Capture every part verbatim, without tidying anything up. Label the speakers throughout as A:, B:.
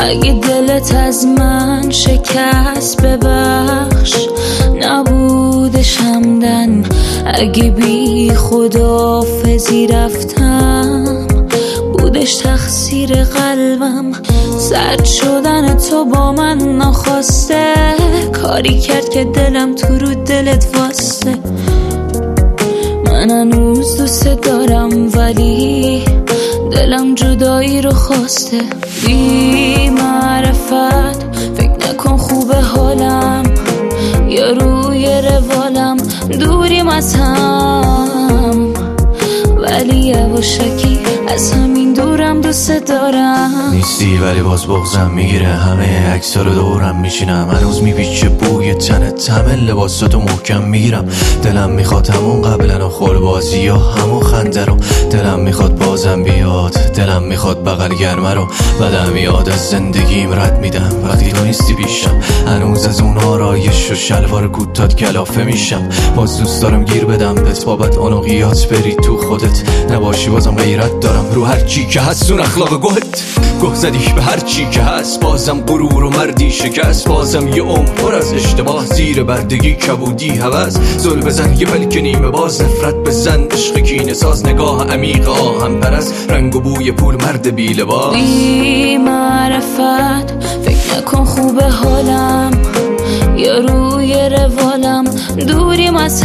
A: اگه دلت از من شکست ببخش، نبودش همدن. اگه بی خداحافظی رفتم، بودش تقصیر قلبم. زد شدن تو با من ناخواسته، کاری کرد که دلم تو رو دلت واسه. من هنوز دوست دارم ولی دلم جدایی رو خواسته. بی معرفت فکر نکن خوبه حالم، یا روی روالم دوریم از هم، ولی یواشکی از همین دورم دوست دارم.
B: نیستی ولی باز بغزم میگیره، همه عکس‌ها رو دورم میشینم. هنوز میپیچه بوی تنت، همه لباساتو محکم میگیرم. دلم میخواد همون قبلا و خلبازی یا همون خنده رو. دلم میخواد بازم بیاد، دلم میخواد بغل گرمه رو. بدم یاد از زندگیم رد میدم وقتی تو نیستی پیشم. هنوز از اون آرایش و شلوار کوتات کلافه میشم. باز دوست دارم گیر بدم بهت، بابت اونوقیات بری تو خودت. نباشی بازم غیرت دارم رو هر چی که هست، اون اخلاق گهت. گه زدی به هر چی که هست، بازم غرور و مردی شکست. بازم یه عمر پر از اشتباه، زیر بردگی کبودی هوس. زل بزن یه پلک نیمه باز، نفرت بزن عشق کینه ساز. نگاه عمیق آهم پرست، رنگ و بوی پول مرد بی لباس.
A: بی معرفت فکر نکن خوبه حالم، یا روی روالم دوریم از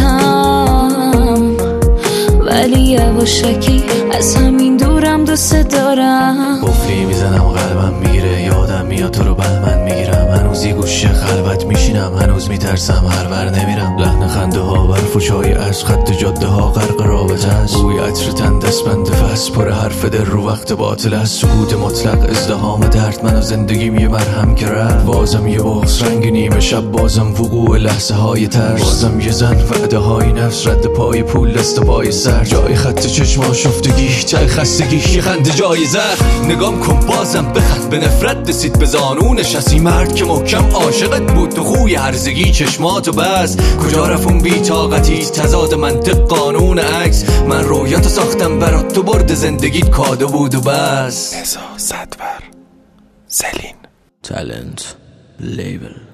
A: هم، ولی یواشکی از همین دورم دوست دارم.
B: قفلی میزنم قلبم میگیره، یادم میاد تو رو بهمن میگیرم. هنوز یه گوشه خلوت میشینم، هنوز میترسم هر ور نمیرم. لحن خنده ها برف و چای از خط جاده ها غرق رابطه است. بوی عطر تن دستبند فس، پر حرف دل رو وقت باطل است. سکوت مطلق ازدحام درد، من و زندگیم یه مرهم که رفت. بازم یه بغض رنگ نیمه شب، بازم وقوع لحظه های ترس. بازم یه زن وعده های نفس، رد پای پول دست پای سر. جای خط چشما شفتگی، ته خستگی، یه خنده جای زخم. نگام کن بازم بخند، به نفرت رسید به زانونش. از این مرد که محکم عاشقت بود، تو خوی هرزگی چشماتو بس. کجا رفت اون بی طاقتی، تضاد منطق قانون عکس. من رویاتو ساختم برات، تو برد زندگیت کادو بود و بس.
C: نزا صدور سلین
B: تالنت لیبل.